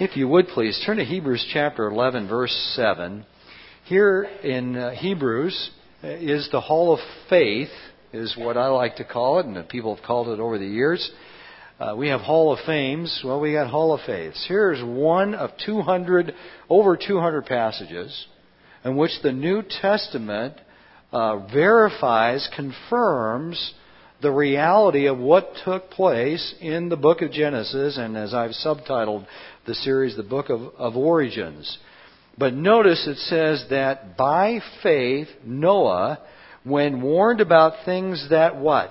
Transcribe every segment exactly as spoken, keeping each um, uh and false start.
If you would please, turn to Hebrews chapter eleven, verse seven. Here in uh, Hebrews is the Hall of Faith, is what I like to call it, and people have called it over the years. Uh, we have Hall of Fames. Well, we got Hall of Faiths. Here's one of two hundred, over two hundred passages in which the New Testament uh, verifies, confirms the reality of what took place in the book of Genesis, and as I've subtitled the series, the book of, of Origins. But notice it says that by faith, Noah, when warned about things that what?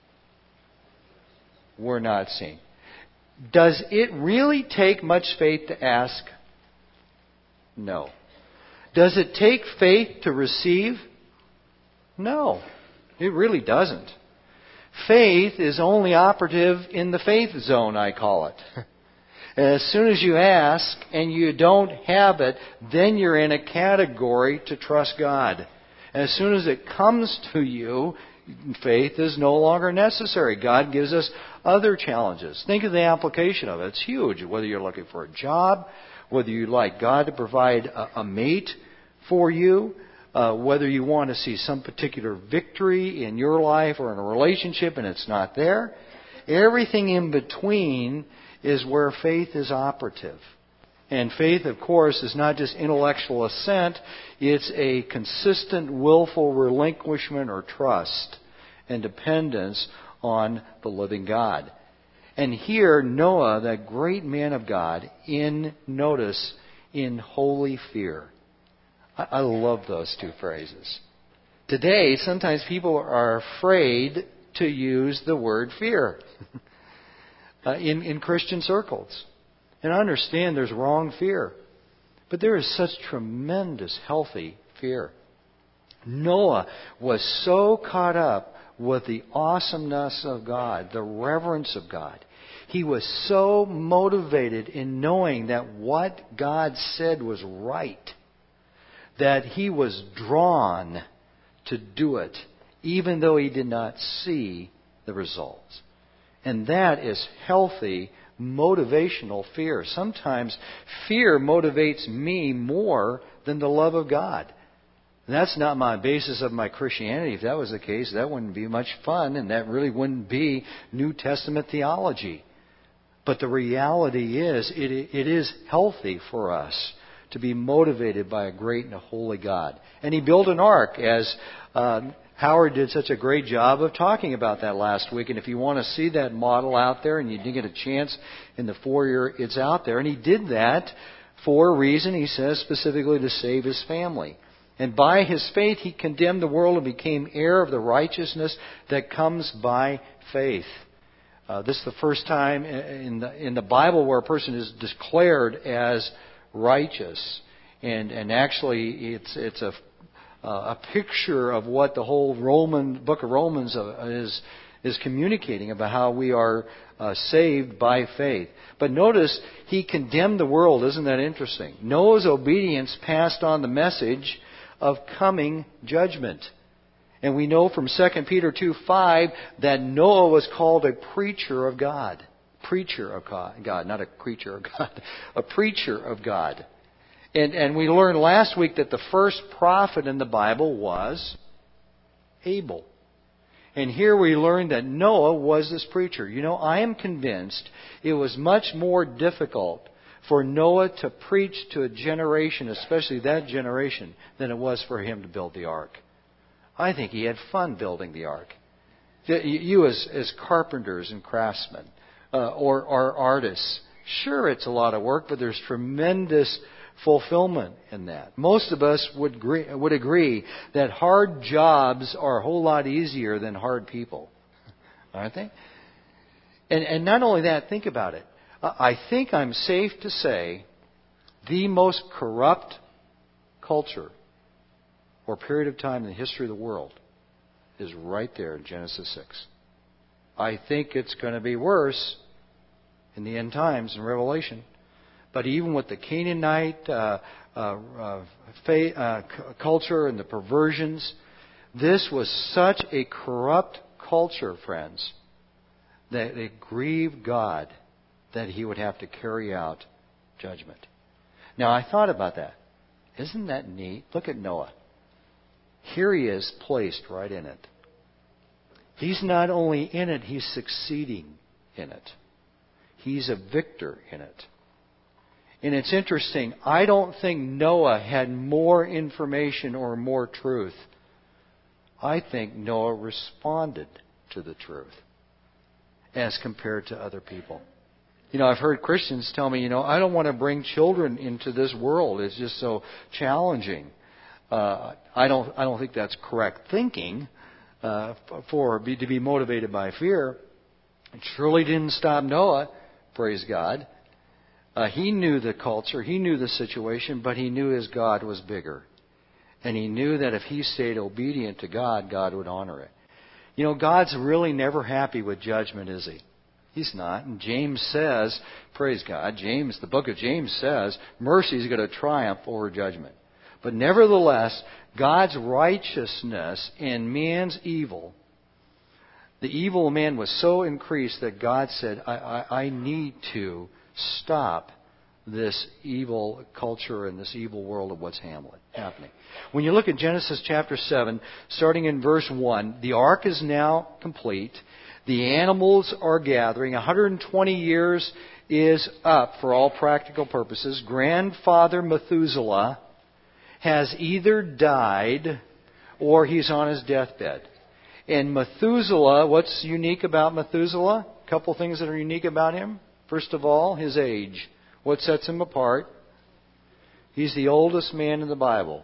Were not seen. Does it really take much faith to ask? No. Does it take faith to receive? No. It really doesn't. Faith is only operative in the faith zone, I call it. As soon as you ask and you don't have it, then you're in a category to trust God. As soon as it comes to you, faith is no longer necessary. God gives us other challenges. Think of the application of it. It's huge. Whether you're looking for a job, whether you'd like God to provide a, a mate for you, uh, whether you want to see some particular victory in your life or in a relationship and it's not there. Everything in between is where faith is operative. And faith, of course, is not just intellectual assent. It's a consistent, willful relinquishment or trust and dependence on the living God. And here, Noah, that great man of God, in, notice, in holy fear. I, I love those two phrases. Today, sometimes people are afraid to use the word fear uh, in, in Christian circles. And I understand there's wrong fear. But there is such tremendous, healthy fear. Noah was so caught up with the awesomeness of God, the reverence of God. He was so motivated in knowing that what God said was right, that he was drawn to do it, even though he did not see the results. And that is healthy, motivational fear. Sometimes fear motivates me more than the love of God. And that's not my basis of my Christianity. If that was the case, that wouldn't be much fun, and that really wouldn't be New Testament theology. But the reality is, it, it is healthy for us to be motivated by a great and a holy God. And he built an ark, as uh, Howard did such a great job of talking about that last week. And if you want to see that model out there and you didn't get a chance in the foyer, it's out there. And he did that for a reason, he says, specifically to save his family. And by his faith, he condemned the world and became heir of the righteousness that comes by faith. Uh, this is the first time in the, in the Bible where a person is declared as righteous. And, and actually, it's, it's a Uh, a picture of what the whole Roman book of Romans uh, is is communicating about how we are uh, saved by faith. But notice, he condemned the world. Isn't that interesting? Noah's obedience passed on the message of coming judgment. And we know from Second Peter two five that Noah was called a preacher of God. Preacher of God, not a creature of God. A preacher of God. And, and we learned last week that the first prophet in the Bible was Abel. And here we learned that Noah was this preacher. You know, I am convinced it was much more difficult for Noah to preach to a generation, especially that generation, than it was for him to build the ark. I think he had fun building the ark. You as, as carpenters and craftsmen uh, or, or artists, sure, it's a lot of work, but there's tremendous fulfillment in that. Most of us would agree, would agree that hard jobs are a whole lot easier than hard people. Aren't they? And, and not only that, think about it. I think I'm safe to say the most corrupt culture or period of time in the history of the world is right there in Genesis six. I think it's going to be worse in the end times in Revelation. But even with the Canaanite uh, uh, uh, fa- uh, c- culture and the perversions, this was such a corrupt culture, friends, that it grieved God that he would have to carry out judgment. Now, I thought about that. Isn't that neat? Look at Noah. Here he is placed right in it. He's not only in it, he's succeeding in it. He's a victor in it. And it's interesting, I don't think Noah had more information or more truth. I think Noah responded to the truth as compared to other people. You know, I've heard Christians tell me, you know, I don't want to bring children into this world. It's just so challenging. Uh, I don't. I don't think that's correct thinking uh, for be, to be motivated by fear. It surely didn't stop Noah. Praise God. Uh, he knew the culture. He knew the situation, but he knew his God was bigger, and he knew that if he stayed obedient to God, God would honor it. You know, God's really never happy with judgment, is He? He's not. And James says, praise God, James, the book of James says, mercy is going to triumph over judgment. But nevertheless, God's righteousness and man's evil, the evil of man was so increased that God said, I, I, I need to stop this evil culture and this evil world of what's happening. When you look at Genesis chapter seven, starting in verse one, the ark is now complete. The animals are gathering. one hundred twenty years is up for all practical purposes. Grandfather Methuselah has either died or he's on his deathbed. And Methuselah, what's unique about Methuselah? A couple things that are unique about him. First of all, his age. What sets him apart? He's the oldest man in the Bible.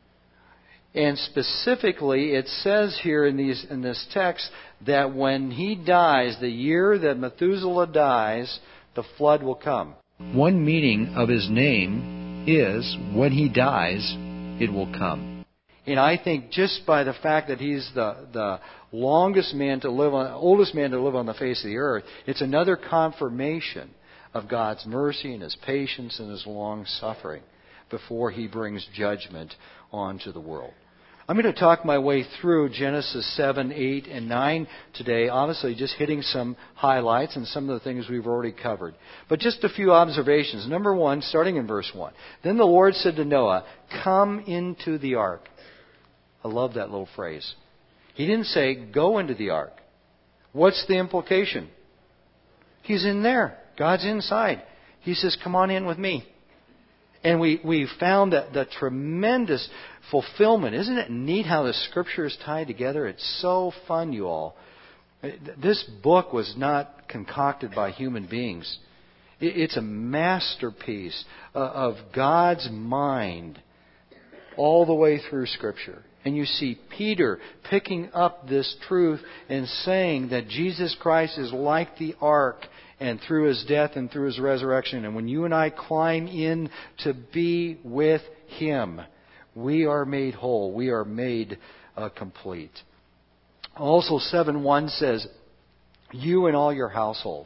And specifically, it says here in these in this text that when he dies, the year that Methuselah dies, the flood will come. One meaning of his name is, when he dies, it will come. And I think just by the fact that he's the, the longest man to live on, oldest man to live on the face of the earth, it's another confirmation of God's mercy and His patience and His long suffering before He brings judgment onto the world. I'm going to talk my way through Genesis seven, eight, and nine today, obviously just hitting some highlights and some of the things we've already covered. But just a few observations. Number one, starting in verse one. Then the Lord said to Noah, "Come into the ark." I love that little phrase. He didn't say, "Go into the ark." What's the implication? He's in there. God's inside. He says, "Come on in with me." And we, we found that the tremendous fulfillment. Isn't it neat how the Scripture is tied together? It's so fun, you all. This book was not concocted by human beings. It's a masterpiece of God's mind all the way through Scripture. And you see Peter picking up this truth and saying that Jesus Christ is like the ark, and through His death and through His resurrection. And when you and I climb in to be with Him, we are made whole. We are made uh, complete. Also, seven one says, "You and all your household."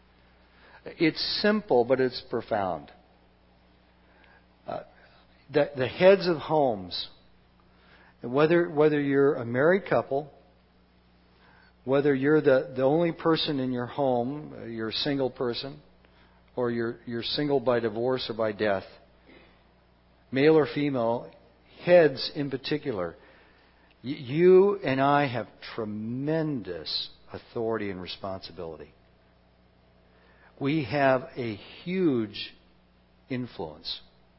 It's simple, but it's profound. Uh, the, the heads of homes, whether whether you're a married couple, whether you're the, the only person in your home, you're a single person, or you're, you're single by divorce or by death, male or female, heads in particular, you and I have tremendous authority and responsibility. We have a huge influence.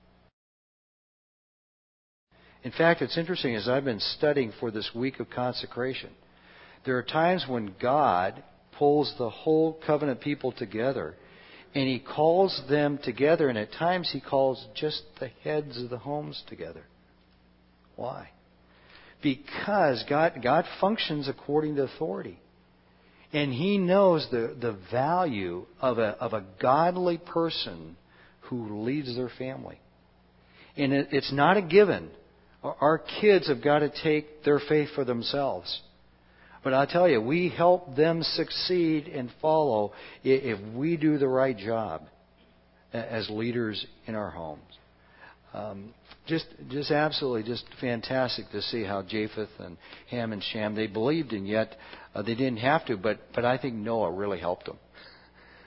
In fact, it's interesting, as I've been studying for this week of consecration, there are times when God pulls the whole covenant people together, and He calls them together, and at times He calls just the heads of the homes together. Why? Because God, God functions according to authority. And He knows the, the value of a, of a godly person who leads their family. And it, it's not a given. Our kids have got to take their faith for themselves. But I tell you, we help them succeed and follow if we do the right job as leaders in our homes. Um, just, just absolutely, just fantastic to see how Japheth and Ham and Shem, they believed, and yet uh, they didn't have to. But, but I think Noah really helped them.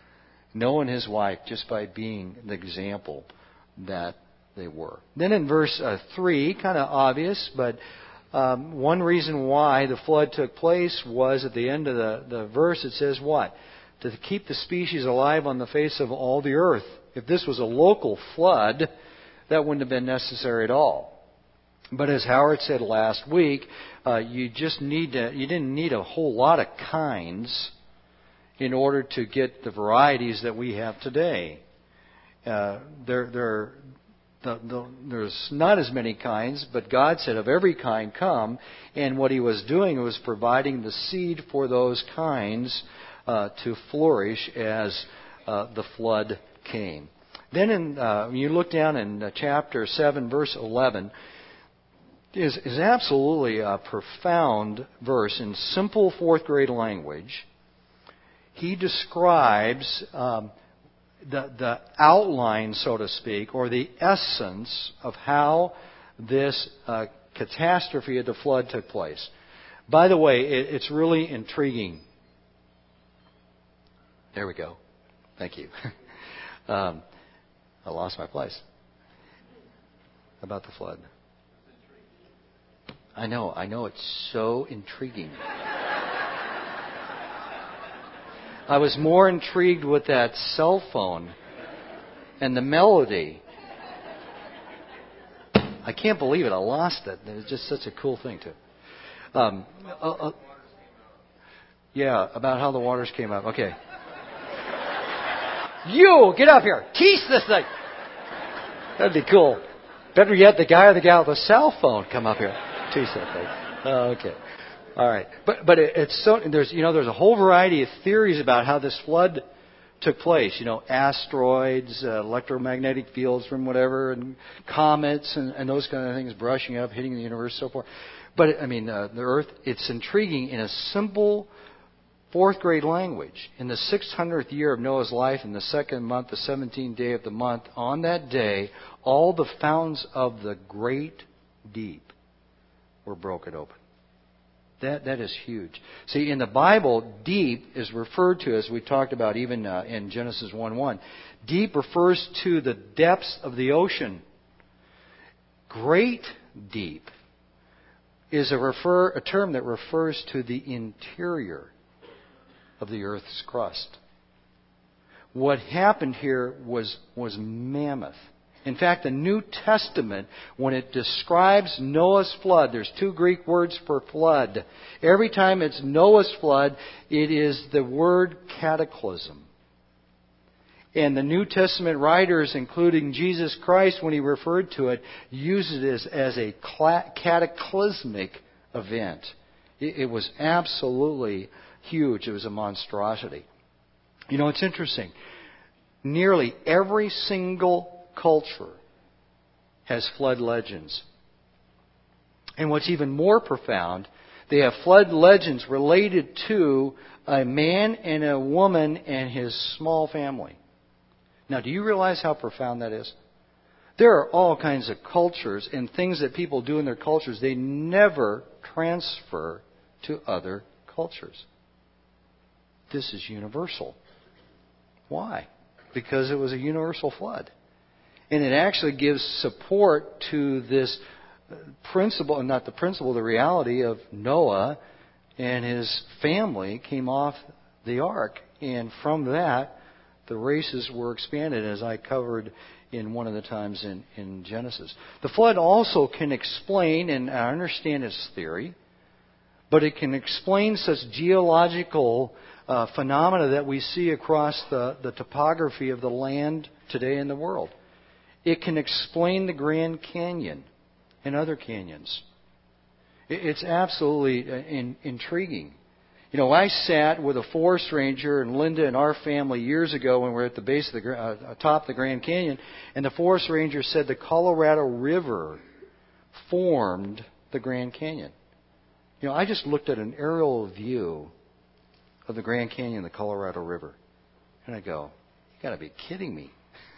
Noah and his wife, just by being the example that they were. Then in verse uh, three, kind of obvious, but um, one reason why the flood took place was at the end of the, the verse it says what? To keep the species alive on the face of all the earth. If this was a local flood, that wouldn't have been necessary at all. But as Howard said last week, uh, you just need to, you didn't need a whole lot of kinds in order to get the varieties that we have today. Uh, there, there, the, the, there's not as many kinds, but God said, of every kind come. And what He was doing was providing the seed for those kinds uh, to flourish as uh, the flood came. Then in, uh, when you look down in uh, chapter seven, verse eleven, is, is absolutely a profound verse in simple fourth grade language. He describes um, the, the outline, so to speak, or the essence of how this uh, catastrophe of the flood took place. By the way, it, it's really intriguing. There we go. Thank you. um, I lost my place. About the flood. I know, I know, it's so intriguing. I was more intrigued with that cell phone and the melody. I can't believe it. I lost it. It was just such a cool thing to. Um, uh, uh, yeah, about how the waters came up. Okay. You get up here. Tease this thing. That'd be cool. Better yet, the guy or the gal with the cell phone come up here. Tease that thing. Oh, okay. All right, but but it, it's so there's you know there's a whole variety of theories about how this flood took place. You know, asteroids, uh, electromagnetic fields from whatever, and comets and, and those kind of things brushing up, hitting the universe, so forth. But I mean, uh, the Earth. It's intriguing in a simple fourth grade language. In the six hundredth year of Noah's life, in the second month, the seventeenth day of the month, on that day, all the fountains of the great deep were broken open. That that is huge. See, in the Bible, deep is referred to, as we talked about even uh, in Genesis one one. Deep refers to the depths of the ocean. Great deep is a refer a term that refers to the interior of the earth's crust. What happened here was was mammoth. In fact, the New Testament, when it describes Noah's flood, there's two Greek words for flood. Every time it's Noah's flood, it is the word cataclysm. And the New Testament writers, including Jesus Christ, when He referred to it, used it as, as a cataclysmic event. It, it was absolutely huge. It was a monstrosity. You know, it's interesting. Nearly every single culture has flood legends. And what's even more profound, they have flood legends related to a man and a woman and his small family. Now, do you realize how profound that is? There are all kinds of cultures and things that people do in their cultures they never transfer to other cultures. This is universal. Why? Because it was a universal flood. And it actually gives support to this principle, not the principle, the reality of Noah and his family came off the ark. And from that, the races were expanded, as I covered in one of the times in, in Genesis. The flood also can explain, and I understand its theory, but it can explain such geological uh, phenomena that we see across the, the topography of the land today in the world. It can explain the Grand Canyon and other canyons. It's absolutely in, intriguing. You know, I sat with a forest ranger and Linda and our family years ago when we were at the base of the uh, top of the Grand Canyon, and the forest ranger said the Colorado River formed the Grand Canyon. You know, I just looked at an aerial view of the Grand Canyon, the Colorado River, and I go, "You got to be kidding me!"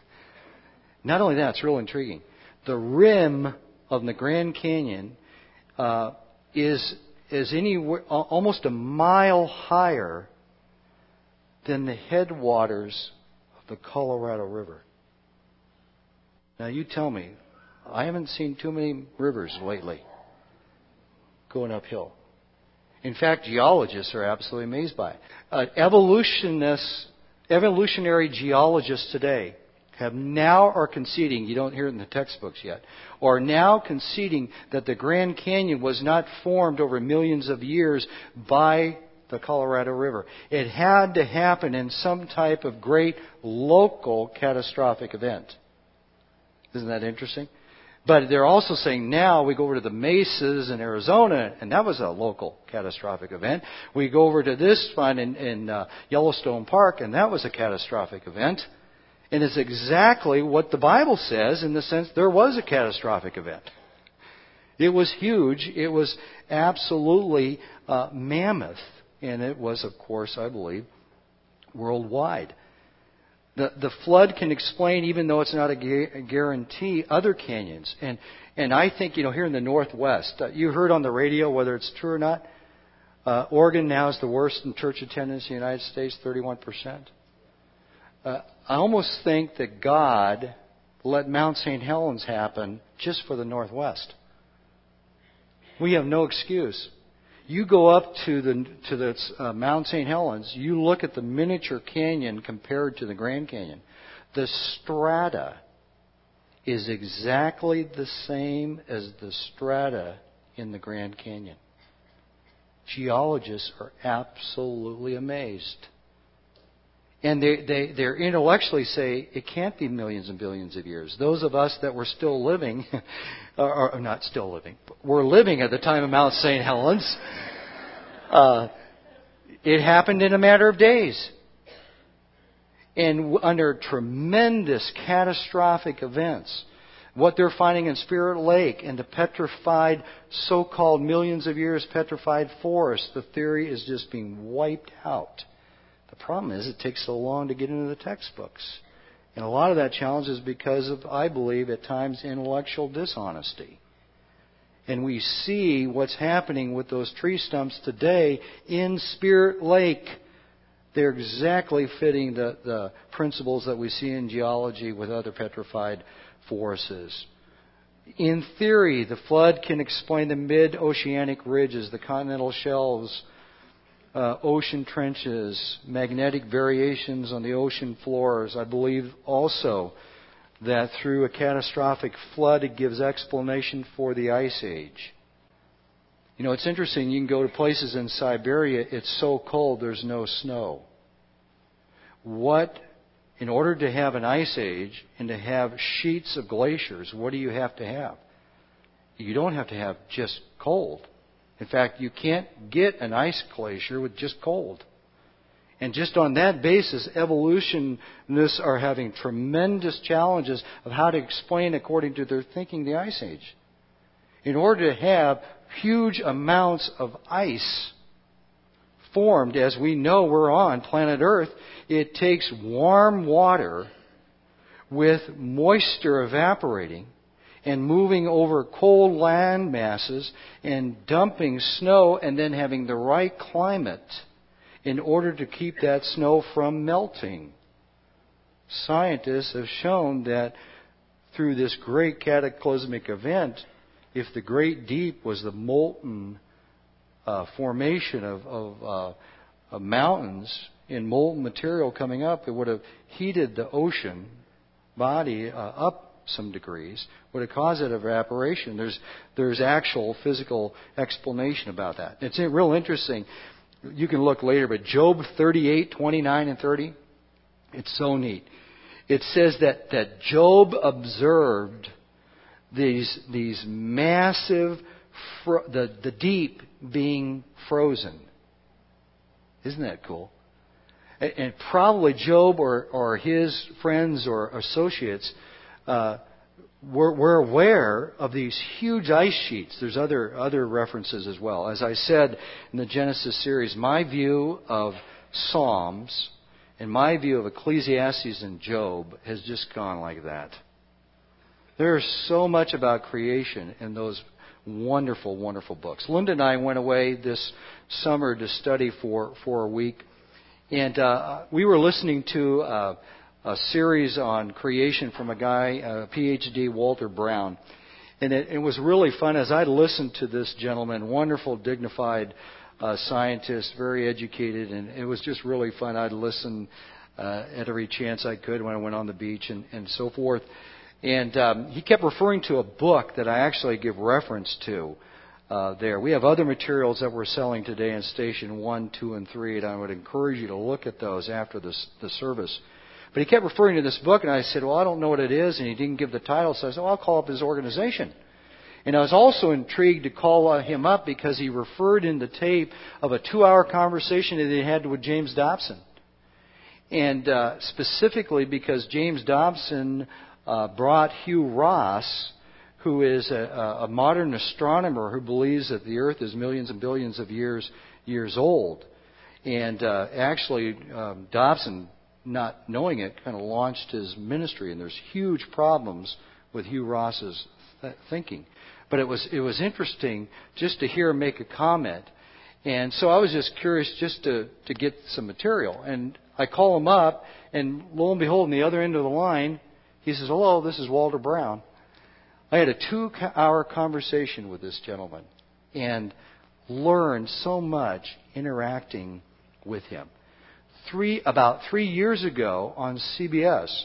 Not only that, it's real intriguing. The rim of the Grand Canyon uh, is is anywhere almost a mile higher than the headwaters the Colorado River. Now you tell me, I haven't seen too many rivers lately going uphill. In fact, geologists are absolutely amazed by it. Uh, evolutionists, evolutionary geologists today have now are conceding, you don't hear it in the textbooks yet, are now conceding that the Grand Canyon was not formed over millions of years by the Colorado River. It had to happen in some type of great local catastrophic event. Isn't that interesting? But they're also saying now we go over to the mesas in Arizona, and that was a local catastrophic event. We go over to this one in, in uh, Yellowstone Park, and that was a catastrophic event. And it's exactly what the Bible says in the sense there was a catastrophic event. It was huge. It was absolutely uh, mammoth. And it was, of course, I believe, worldwide. The, the flood can explain, even though it's not a, gu- a guarantee, other canyons. And and I think, you know, here in the Northwest, uh, you heard on the radio, whether it's true or not, uh, Oregon now is the worst in church attendance in the United States, thirty-one percent. Uh, I almost think that God let Mount Saint Helens happen just for the Northwest. We have no excuse. You go up to the to the uh, Mount Saint Helens, you look at the miniature canyon compared to the Grand Canyon. The strata is exactly the same as the strata in the Grand Canyon. Geologists are absolutely amazed. And they, they, they intellectually say it can't be millions and billions of years. Those of us that were still living, or, or not still living, were living at the time of Mount Saint Helens, uh, it happened in a matter of days. And under tremendous catastrophic events, what they're finding in Spirit Lake and the petrified, so-called millions of years petrified forest, the theory is just being wiped out. The problem is it takes so long to get into the textbooks. And a lot of that challenge is because of, I believe, at times intellectual dishonesty. And we see what's happening with those tree stumps today in Spirit Lake. They're exactly fitting the, the principles that we see in geology with other petrified forests. In theory, the flood can explain the mid-oceanic ridges, the continental shelves, Uh, ocean trenches, magnetic variations on the ocean floors. I believe also that through a catastrophic flood, it gives explanation for the Ice Age. You know, it's interesting. You can go to places in Siberia, it's so cold there's no snow. What, in order to have an Ice Age and to have sheets of glaciers, what do you have to have? You don't have to have just cold. In fact, you can't get an ice glacier with just cold. And just on that basis, evolutionists are having tremendous challenges of how to explain, according to their thinking, the Ice Age. In order to have huge amounts of ice formed, as we know we're on planet Earth, it takes warm water with moisture evaporating and moving over cold land masses and dumping snow and then having the right climate in order to keep that snow from melting. Scientists have shown that through this great cataclysmic event, if the Great Deep was the molten uh, formation of, of, uh, of mountains in molten material coming up, it would have heated the ocean body uh, up some degrees, would have caused that evaporation. There's there's actual physical explanation about that. It's real interesting. You can look later, but Job thirty-eight, twenty-nine and thirty, it's so neat. It says that, that Job observed these these massive, fro- the, the deep being frozen. Isn't that cool? And, and probably Job or, or his friends or associates Uh, we're, we're aware of these huge ice sheets. There's other other references as well. As I said in the Genesis series, my view of Psalms and my view of Ecclesiastes and Job has just gone like that. There's so much about creation in those wonderful, wonderful books. Linda and I went away this summer to study for, for a week. And uh, we were listening to uh, a series on creation from a guy, a P H D, Walter Brown. And it, it was really fun as I listened to this gentleman, wonderful, dignified uh, scientist, very educated, and it was just really fun. I'd listen uh, at every chance I could when I went on the beach and, and so forth. And um, he kept referring to a book that I actually give reference to uh, there. We have other materials that we're selling today in Station one, two, and three, and I would encourage you to look at those after this, the service. But he kept referring to this book, and I said, well, I don't know what it is, and he didn't give the title, so I said, well, I'll call up his organization. And I was also intrigued to call uh, him up because he referred in the tape of a two-hour conversation that he had with James Dobson. And uh, specifically because James Dobson uh, brought Hugh Ross, who is a, a modern astronomer who believes that the Earth is millions and billions of years years old. And uh, actually, um, Dobson, not knowing it, kind of launched his ministry, and there's huge problems with Hugh Ross's th- thinking. But it was it was interesting just to hear him make a comment, and so I was just curious just to to get some material. And I call him up, and lo and behold, on the other end of the line, he says, "Hello, this is Walter Brown." I had a two-hour conversation with this gentleman, and learned so much interacting with him. Three, about three years ago on C B S,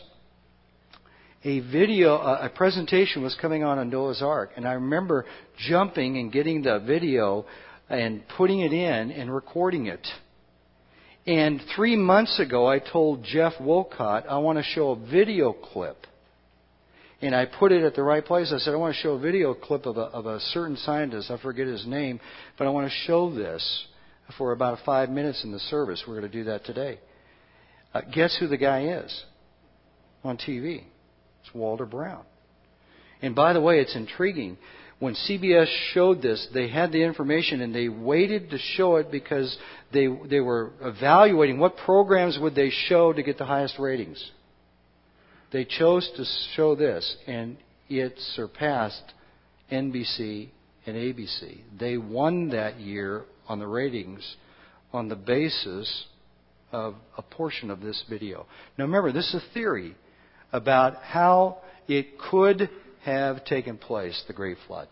a video, a presentation was coming on on Noah's Ark, and I remember jumping and getting the video and putting it in and recording it. And three months ago, I told Jeff Wolcott, I want to show a video clip. And I put it at the right place. I said, I want to show a video clip of a, of a certain scientist. I forget his name, but I want to show this for about five minutes in the service. We're going to do that today. Uh, guess who the guy is on T V? It's Walter Brown. And by the way, it's intriguing. When C B S showed this, they had the information and they waited to show it because they they were evaluating what programs would they show to get the highest ratings. They chose to show this, and it surpassed N B C and A B C. They won that year on the ratings on the basis of a portion of this video. Now remember, this is a theory about how it could have taken place, the Great Flood.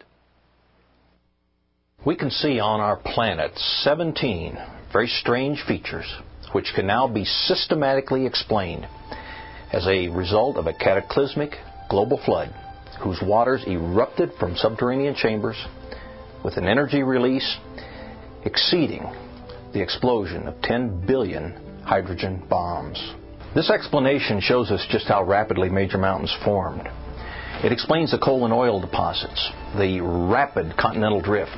We can see on our planet seventeen very strange features which can now be systematically explained as a result of a cataclysmic global flood whose waters erupted from subterranean chambers with an energy release exceeding the explosion of ten billion hydrogen bombs. This explanation shows us just how rapidly major mountains formed. It explains the coal and oil deposits, the rapid continental drift,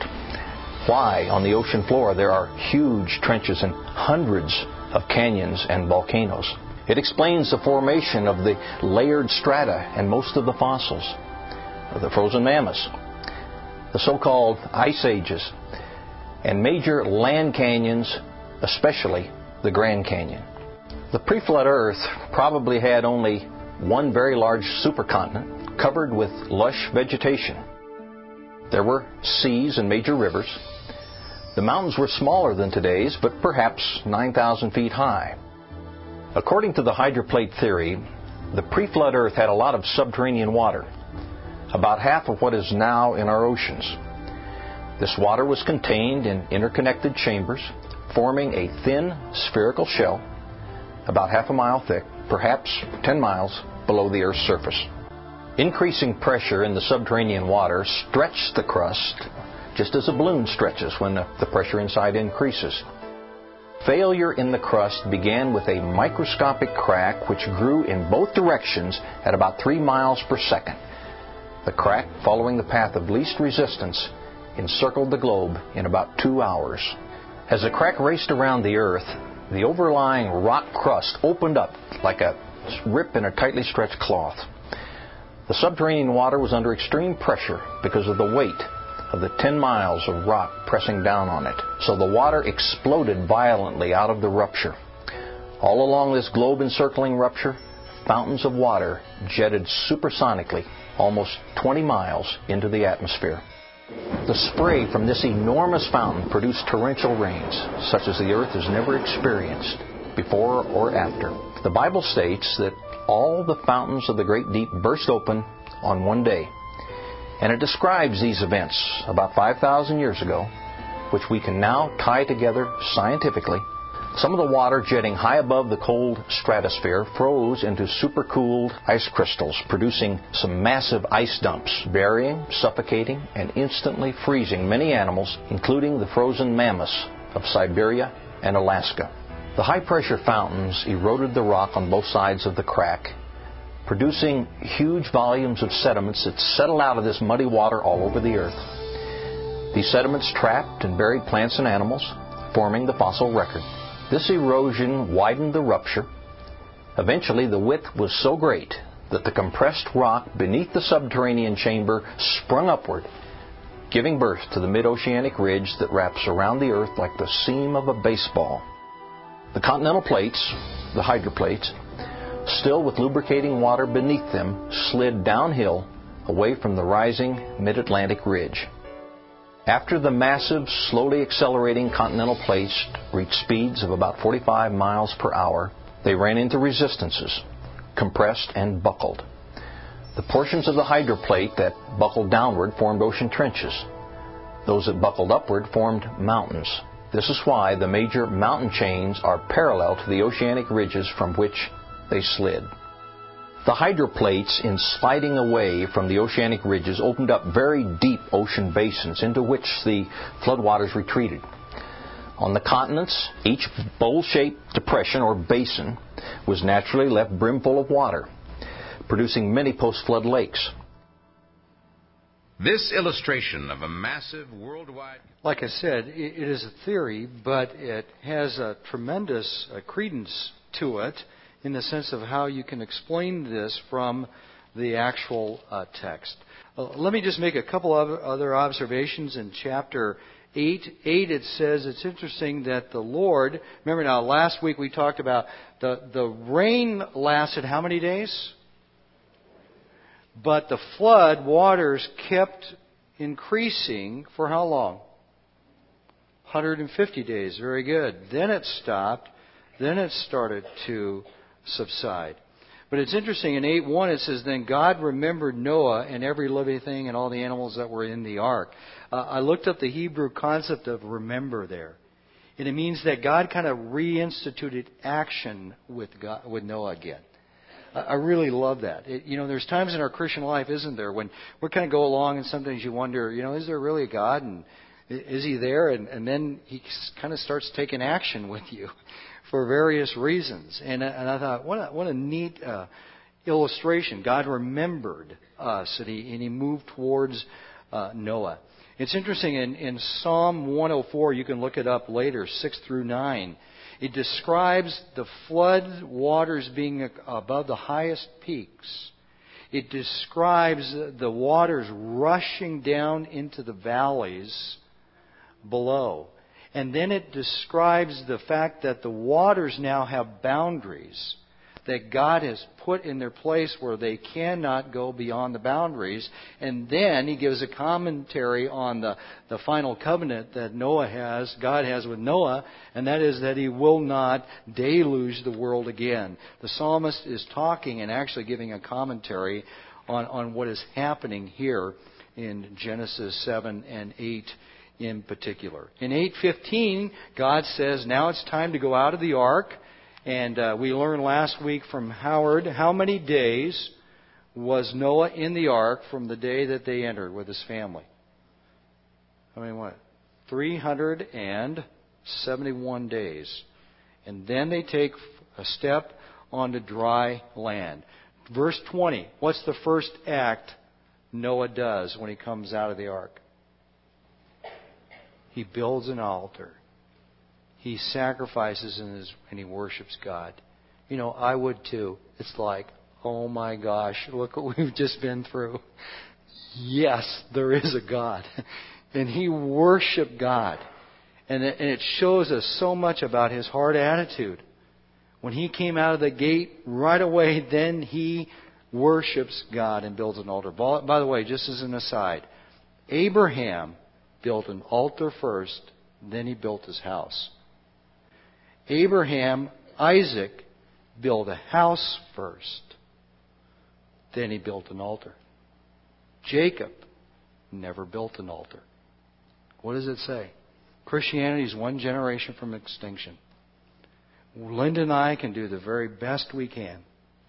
why on the ocean floor there are huge trenches and hundreds of canyons and volcanoes. It explains the formation of the layered strata and most of the fossils, of the frozen mammoths, the so-called ice ages, and major land canyons, especially the Grand Canyon. The pre-flood Earth probably had only one very large supercontinent covered with lush vegetation. There were seas and major rivers. The mountains were smaller than today's, but perhaps nine thousand feet high. According to the hydroplate theory, the pre-flood Earth had a lot of subterranean water, about half of what is now in our oceans. This water was contained in interconnected chambers, forming a thin spherical shell about half a mile thick, perhaps ten miles below the Earth's surface. Increasing pressure in the subterranean water stretched the crust just as a balloon stretches when the, the pressure inside increases. Failure in the crust began with a microscopic crack which grew in both directions at about three miles per second. The crack, following the path of least resistance, encircled the globe in about two hours. As the crack raced around the Earth, the overlying rock crust opened up like a rip in a tightly stretched cloth. The subterranean water was under extreme pressure because of the weight of the ten miles of rock pressing down on it. So the water exploded violently out of the rupture. All along this globe-encircling rupture, fountains of water jetted supersonically almost twenty miles into the atmosphere. The spray from this enormous fountain produced torrential rains, such as the Earth has never experienced before or after. The Bible states that all the fountains of the great deep burst open on one day. And it describes these events about five thousand years ago, which we can now tie together scientifically. Some of the water jetting high above the cold stratosphere froze into supercooled ice crystals, producing some massive ice dumps, burying, suffocating, and instantly freezing many animals, including the frozen mammoths of Siberia and Alaska. The high-pressure fountains eroded the rock on both sides of the crack, producing huge volumes of sediments that settled out of this muddy water all over the earth. These sediments trapped and buried plants and animals, forming the fossil record. This erosion widened the rupture. Eventually, the width was so great that the compressed rock beneath the subterranean chamber sprung upward, giving birth to the mid-oceanic ridge that wraps around the earth like the seam of a baseball. The continental plates, the hydroplates, still with lubricating water beneath them, slid downhill away from the rising mid-Atlantic ridge. After the massive, slowly accelerating continental plates reached speeds of about forty-five miles per hour, they ran into resistances, compressed and buckled. The portions of the hydroplate that buckled downward formed ocean trenches. Those that buckled upward formed mountains. This is why the major mountain chains are parallel to the oceanic ridges from which they slid. The hydroplates, in sliding away from the oceanic ridges, opened up very deep ocean basins into which the floodwaters retreated. On the continents, each bowl-shaped depression or basin was naturally left brimful of water, producing many post-flood lakes. This illustration of a massive worldwide... Like I said, it is a theory, but it has a tremendous uh, credence to it, in the sense of how you can explain this from the actual uh, text. Uh, let me just make a couple of other observations in chapter eight. eight, it says, it's interesting that the Lord, remember now, last week we talked about the, the rain lasted how many days? But the flood waters kept increasing for how long? one hundred fifty days. Very good. Then it stopped. Then it started to subside. But it's interesting, in eight one it says, then God remembered Noah and every living thing and all the animals that were in the ark. Uh, I looked up the Hebrew concept of remember there. And it means that God kind of reinstituted action with God, with Noah again. I, I really love that. It, you know, there's times in our Christian life, isn't there, when we kind of go along and sometimes you wonder, you know, is there really a God? And is He there? And, and then He kind of starts taking action with you for various reasons. And, and I thought, what a, what a neat uh, illustration. God remembered us, and He, and he moved towards uh, Noah. It's interesting, in, in Psalm one oh four, you can look it up later, six through nine, it describes the flood waters being above the highest peaks. It describes the waters rushing down into the valleys below. And then it describes the fact that the waters now have boundaries that God has put in their place where they cannot go beyond the boundaries. And then He gives a commentary on the, the final covenant that Noah has, God has with Noah, and that is that He will not deluge the world again. The psalmist is talking and actually giving a commentary on, on what is happening here in Genesis seven and eight. In particular. In eight fifteen, God says, now it's time to go out of the ark. And uh, we learned last week from Howard, how many days was Noah in the ark from the day that they entered with his family? I mean, what? three hundred seventy-one days. And then they take a step onto dry land. Verse twenty, what's the first act Noah does when he comes out of the ark? He builds an altar. He sacrifices and, his, and he worships God. You know, I would too. It's like, oh my gosh, look what we've just been through. Yes, there is a God. And he worshiped God. And it, and it shows us so much about his heart attitude. When he came out of the gate, right away, then he worships God and builds an altar. By the way, just as an aside, Abraham built an altar first, then he built his house. Abraham, Isaac, built a house first, Then he built an altar. Jacob never built an altar. What does it say? Christianity is one generation from extinction. Linda and I can do the very best we can.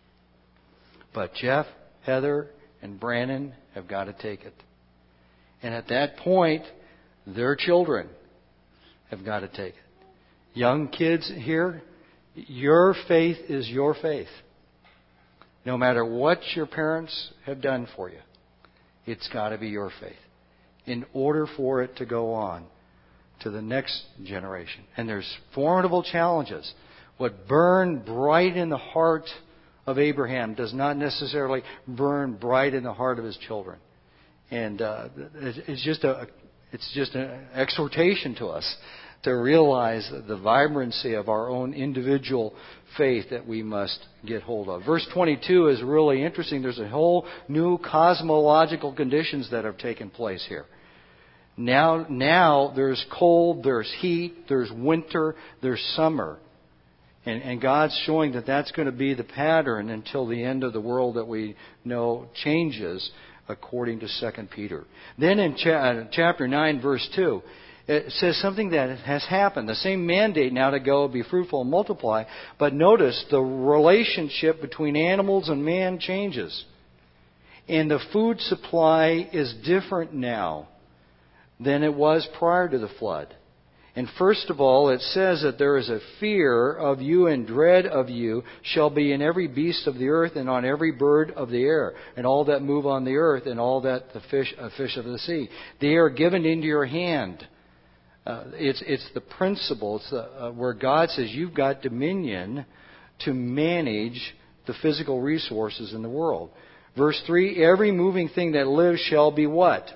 But Jeff, Heather, and Brandon have got to take it. And at that point, their children have got to take it. Young kids here, your faith is your faith. No matter what your parents have done for you, it's got to be your faith in order for it to go on to the next generation. And there's formidable challenges. What burned bright in the heart of Abraham does not necessarily burn bright in the heart of his children. And uh, it's just a it's just an exhortation to us to realize the vibrancy of our own individual faith that we must get hold of. Verse twenty-two is really interesting. There's a whole new cosmological conditions that have taken place here. Now, now there's cold, there's heat, there's winter, there's summer. And, and God's showing that that's going to be the pattern until the end of the world that we know changes according to Second Peter. Then in cha- chapter nine, verse two, it says something that has happened. The same mandate now to go, be fruitful and multiply. But notice the relationship between animals and man changes. And the food supply is different now than it was prior to the flood. And first of all, it says that there is a fear of you and dread of you shall be in every beast of the earth and on every bird of the air and all that move on the earth and all that the fish, uh, fish of the sea. They are given into your hand. Uh, it's it's the principle. It's the, uh, where God says you've got dominion to manage the physical resources in the world. Verse three, every moving thing that lives shall be what?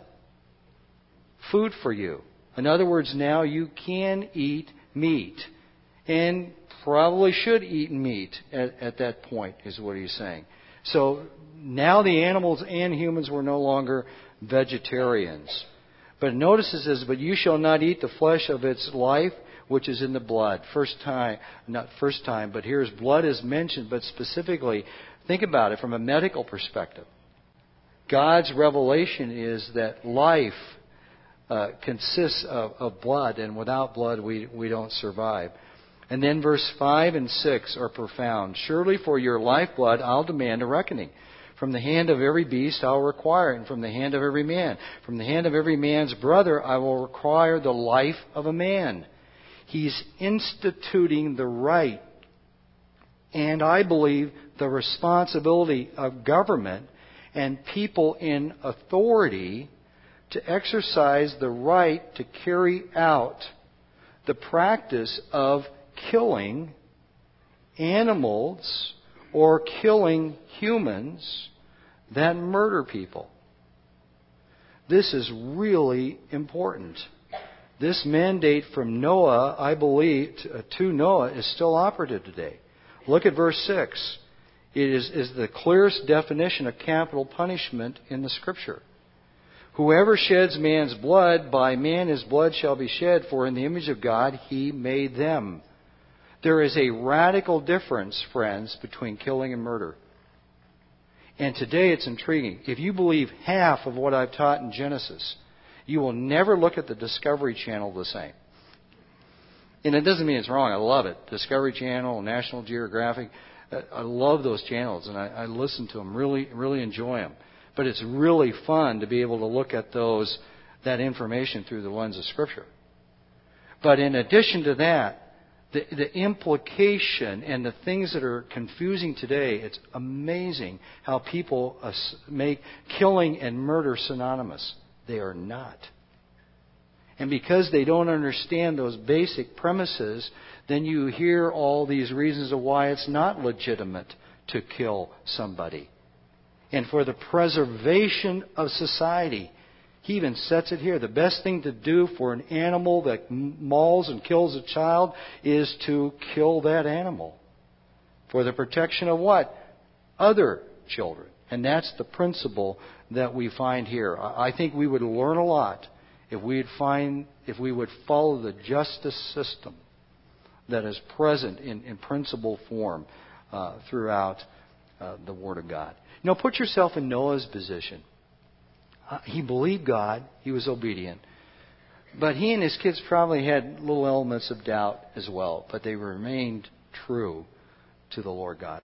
Food for you. In other words, now you can eat meat. And probably should eat meat at, at that point, is what he's saying. So now the animals and humans were no longer vegetarians. But notice it says, but you shall not eat the flesh of its life, which is in the blood. First time, not first time, but here's blood is mentioned, but specifically, think about it from a medical perspective. God's revelation is that life uh, consists of, of blood, and without blood we, we don't survive. And then verse five and six are profound. Surely for your lifeblood I'll demand a reckoning. From the hand of every beast I will require it, and from the hand of every man. From the hand of every man's brother I will require the life of a man. He's instituting the right, and I believe the responsibility of government and people in authority to exercise the right to carry out the practice of killing animals or killing humans that murder people. This is really important. This mandate from Noah, I believe, to Noah is still operative today. Look at verse six. It is, is the clearest definition of capital punishment in the Scripture. Whoever sheds man's blood, by man his blood shall be shed, for in the image of God he made them. There is a radical difference, friends, between killing and murder. And today it's intriguing. If you believe half of what I've taught in Genesis, you will never look at the Discovery Channel the same. And it doesn't mean it's wrong. I love it. Discovery Channel, National Geographic. I love those channels, and I, I listen to them, really, really enjoy them. But it's really fun to be able to look at those, that information through the lens of Scripture. But in addition to that, The, the implication and the things that are confusing today, it's amazing how people make killing and murder synonymous. They are not. And because they don't understand those basic premises, then you hear all these reasons of why it's not legitimate to kill somebody. And for the preservation of society, he even sets it here. The best thing to do for an animal that mauls and kills a child is to kill that animal. For the protection of what? Other children. And that's the principle that we find here. I think we would learn a lot if we'd find, if we would follow the justice system that is present in, in principle form uh, throughout uh, the Word of God. You know, put yourself in Noah's position. Uh, he believed God. He was obedient. But he and his kids probably had little elements of doubt as well. But they remained true to the Lord God.